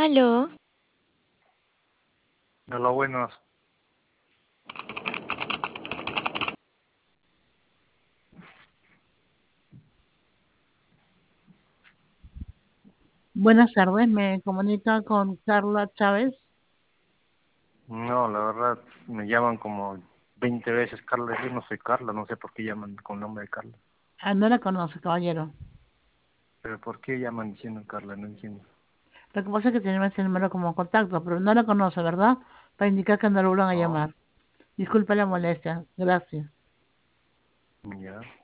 Aló, Hola, buenas. Buenas tardes, me comunica con Carla Chávez. No, la verdad, me llaman como 20 veces Carla. Yo no soy Carla, no sé por qué llaman con nombre de Carla. Ah, no la conoce, caballero. Pero ¿por qué llaman diciendo Carla? No entiendo. Lo que pasa es que tenemos ese número como contacto, pero no la conoce, ¿verdad? Para indicar que no lo vuelvan a No, llamar. Disculpe la molestia. Gracias. ya.